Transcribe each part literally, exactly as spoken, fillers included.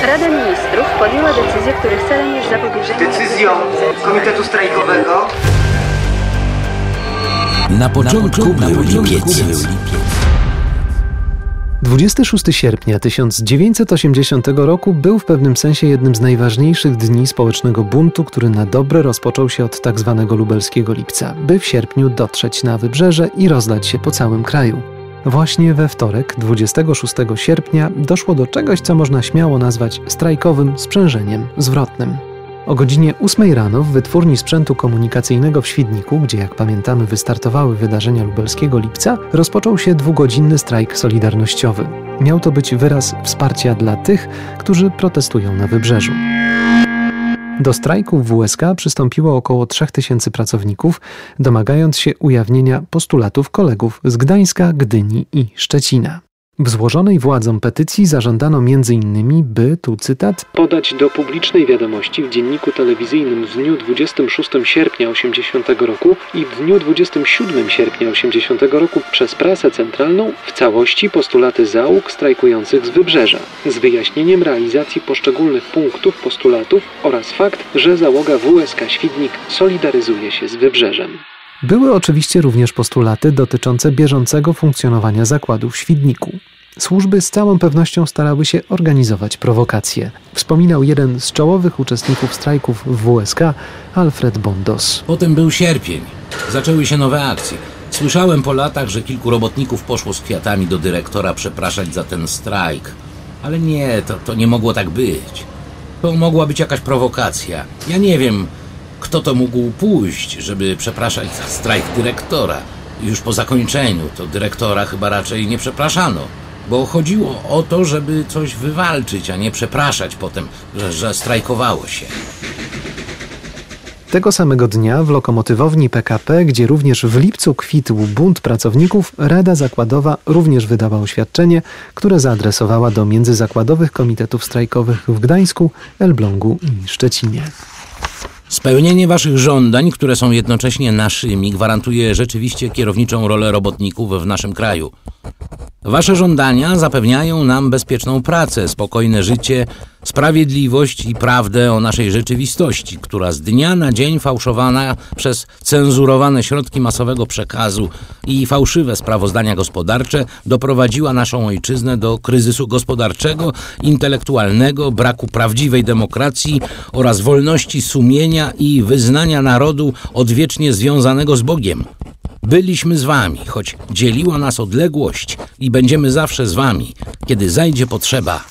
Rada Ministrów podjęła decyzję, których celem jest zapobieżenie... Decyzją Komitetu Strajkowego. Na początku był lipiec. dwudziestego szóstego sierpnia tysiąc dziewięćset osiemdziesiątego roku był w pewnym sensie jednym z najważniejszych dni społecznego buntu, który na dobre rozpoczął się od tak zwanego lubelskiego lipca, by w sierpniu dotrzeć na wybrzeże i rozlać się po całym kraju. Właśnie we wtorek, dwudziestego szóstego sierpnia, doszło do czegoś, co można śmiało nazwać strajkowym sprzężeniem zwrotnym. O godzinie ósmej rano w Wytwórni Sprzętu Komunikacyjnego w Świdniku, gdzie jak pamiętamy wystartowały wydarzenia lubelskiego lipca, rozpoczął się dwugodzinny strajk solidarnościowy. Miał to być wyraz wsparcia dla tych, którzy protestują na wybrzeżu. Do strajku w W S K przystąpiło około trzech tysięcy pracowników, domagając się ujawnienia postulatów kolegów z Gdańska, Gdyni i Szczecina. W złożonej władzom petycji zażądano między innymi, by, tu cytat, podać do publicznej wiadomości w dzienniku telewizyjnym w dniu dwudziestego szóstego sierpnia osiemdziesiątego roku i w dniu dwudziestego siódmego sierpnia osiemdziesiątego roku przez prasę centralną w całości postulaty załóg strajkujących z wybrzeża, z wyjaśnieniem realizacji poszczególnych punktów postulatów oraz fakt, że załoga W S K Świdnik solidaryzuje się z wybrzeżem. Były oczywiście również postulaty dotyczące bieżącego funkcjonowania zakładu w Świdniku. Służby z całą pewnością starały się organizować prowokacje. Wspominał jeden z czołowych uczestników strajków w W S K, Alfred Bondos. Potem był sierpień. Zaczęły się nowe akcje. Słyszałem po latach, że kilku robotników poszło z kwiatami do dyrektora przepraszać za ten strajk. Ale nie, to, to nie mogło tak być. To mogła być jakaś prowokacja. Ja nie wiem, kto to mógł pójść, żeby przepraszać za strajk dyrektora. Już po zakończeniu to dyrektora chyba raczej nie przepraszano, bo chodziło o to, żeby coś wywalczyć, a nie przepraszać potem, że, że strajkowało się. Tego samego dnia w lokomotywowni P K P, gdzie również w lipcu kwitł bunt pracowników, Rada Zakładowa również wydała oświadczenie, które zaadresowała do międzyzakładowych komitetów strajkowych w Gdańsku, Elblągu i Szczecinie. Spełnienie waszych żądań, które są jednocześnie naszymi, gwarantuje rzeczywiście kierowniczą rolę robotników w naszym kraju. Wasze żądania zapewniają nam bezpieczną pracę, spokojne życie, sprawiedliwość i prawdę o naszej rzeczywistości, która z dnia na dzień fałszowana przez cenzurowane środki masowego przekazu i fałszywe sprawozdania gospodarcze doprowadziła naszą ojczyznę do kryzysu gospodarczego, intelektualnego, braku prawdziwej demokracji oraz wolności sumienia i wyznania narodu odwiecznie związanego z Bogiem. Byliśmy z wami, choć dzieliła nas odległość i będziemy zawsze z wami, kiedy zajdzie potrzeba.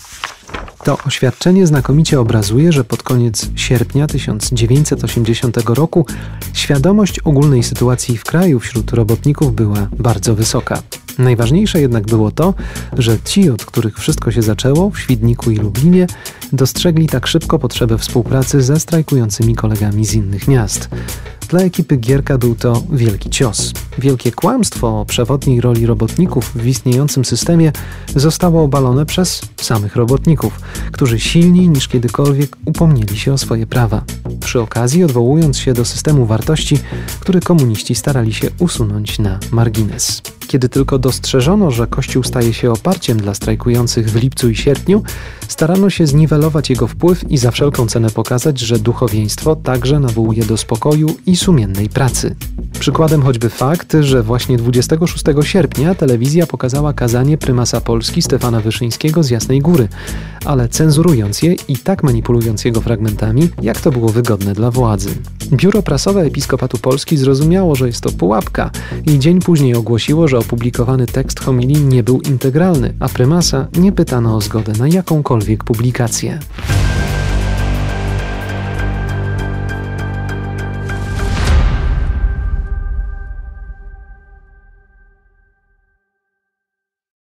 To oświadczenie znakomicie obrazuje, że pod koniec sierpnia tysiąc dziewięćset osiemdziesiątego roku świadomość ogólnej sytuacji w kraju wśród robotników była bardzo wysoka. Najważniejsze jednak było to, że ci, od których wszystko się zaczęło w Świdniku i Lublinie, dostrzegli tak szybko potrzebę współpracy ze strajkującymi kolegami z innych miast. Dla ekipy Gierka był to wielki cios. Wielkie kłamstwo o przewodniej roli robotników w istniejącym systemie zostało obalone przez samych robotników, którzy silniej niż kiedykolwiek upomnieli się o swoje prawa. Przy okazji odwołując się do systemu wartości, który komuniści starali się usunąć na margines. Kiedy tylko dostrzeżono, że Kościół staje się oparciem dla strajkujących w lipcu i sierpniu, starano się zniwelować jego wpływ i za wszelką cenę pokazać, że duchowieństwo także nawołuje do spokoju i sumiennej pracy. Przykładem choćby fakt, że właśnie dwudziestego szóstego sierpnia telewizja pokazała kazanie prymasa Polski Stefana Wyszyńskiego z Jasnej Góry, ale cenzurując je i tak manipulując jego fragmentami, jak to było wygodne dla władzy. Biuro Prasowe Episkopatu Polski zrozumiało, że jest to pułapka i dzień później ogłosiło, że opublikowany tekst homilii nie był integralny, a prymasa nie pytano o zgodę na jakąkolwiek publikację.